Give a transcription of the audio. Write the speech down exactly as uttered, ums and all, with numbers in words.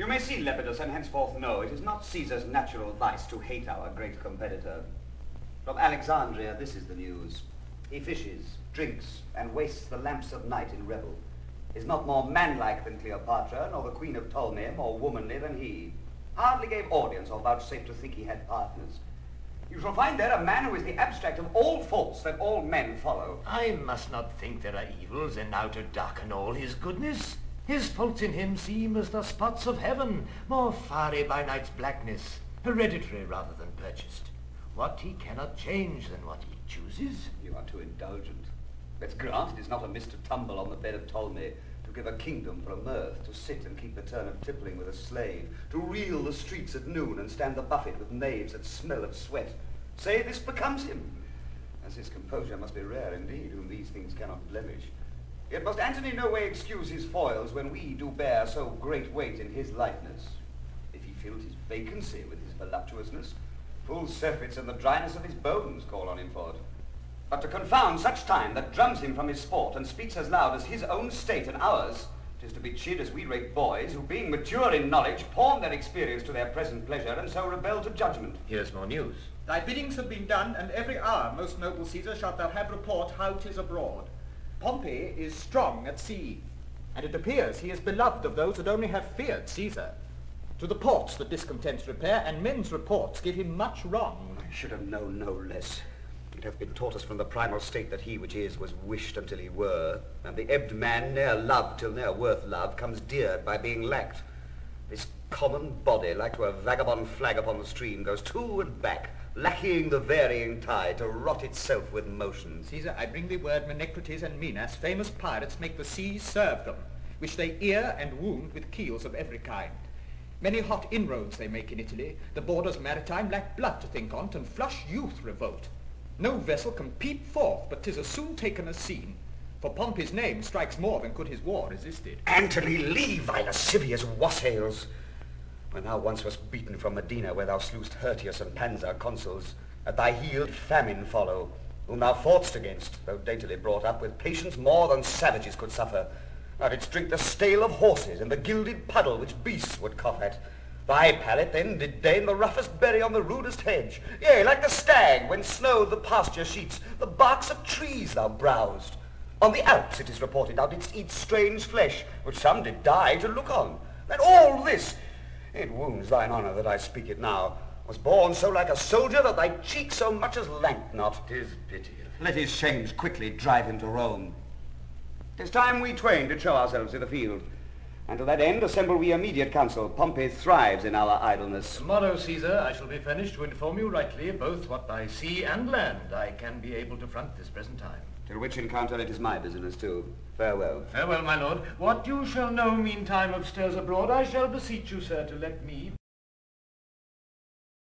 You may see, Lepidus, and henceforth know it is not Caesar's natural vice to hate our great competitor. From Alexandria, this is the news. He fishes, drinks, and wastes the lamps of night in revel. Is not more manlike than Cleopatra, nor the Queen of Ptolemy more womanly than he. Hardly gave audience or vouchsafed to think he had partners. You shall find there a man who is the abstract of all faults that all men follow. I must not think there are evils enow to darken all his goodness. His faults in him seem as the spots of heaven, more fiery by night's blackness, hereditary rather than purchased. What he cannot change than what he chooses. You are too indulgent. Let's grant it is not amiss to tumble on the bed of Ptolemy, to give a kingdom for a mirth, to sit and keep the turn of tippling with a slave, to reel the streets at noon and stand the buffet with knaves that smell of sweat. Say this becomes him, as his composure must be rare indeed, whom these things cannot blemish. Yet must Antony no way excuse his foils when we do bear so great weight in his lightness. If he filled his vacancy with his voluptuousness, full surfeits and the dryness of his bones call on him for it. But to confound such time that drums him from his sport and speaks as loud as his own state and ours, 'tis to be chid as we rate boys who, being mature in knowledge, pawn their experience to their present pleasure and so rebel to judgment. Here's more news. Thy biddings have been done, and every hour, most noble Caesar, shalt thou have report how 'tis abroad. Pompey is strong at sea, and it appears he is beloved of those that only have feared Caesar. To the ports the discontents repair, and men's reports give him much wrong. I should have known no less. It hath been taught us from the primal state that he which is was wished until he were, and the ebbed man ne'er loved till ne'er worth love comes deared by being lacked. This common body, like to a vagabond flag upon the stream, goes to and back, lacking the varying tide to rot itself with motion. Caesar, I bring thee word Menecrates and Minas, famous pirates, make the seas serve them, which they ear and wound with keels of every kind. Many hot inroads they make in Italy. The borders maritime lack blood to think on't, and flush youth revolt. No vessel can peep forth, but 'tis as soon taken as seen. For Pompey's name strikes more than could his war resisted. Antony, leave thy lascivious wassails. When thou once wast beaten from Medina, where thou slewest Hirtius and Pansa, consuls, at thy heel did famine follow, whom thou fought'st against, though daintily brought up, with patience more than savages could suffer. Thou didst drink the stale of horses, and the gilded puddle which beasts would cough at. Thy palate then did deign the roughest berry on the rudest hedge. Yea, like the stag, when snow the pasture sheets, the barks of trees thou browsed. On the Alps, it is reported, thou didst eat strange flesh, which some did die to look on. And all this, it wounds thine honour that I speak it now, was born so like a soldier that thy cheek so much as lanked not. 'Tis pity. Let his shames quickly drive him to Rome. 'Tis time we twain did show ourselves i' the field. And to that end assemble we immediate council. Pompey thrives in our idleness. Tomorrow, Caesar, I shall be furnished to inform you rightly, both what by sea and land I can be able to front this present time. Till which encounter it is my business too. Farewell. Farewell, my lord. What you shall know meantime of stirs abroad, I shall beseech you, sir, to let me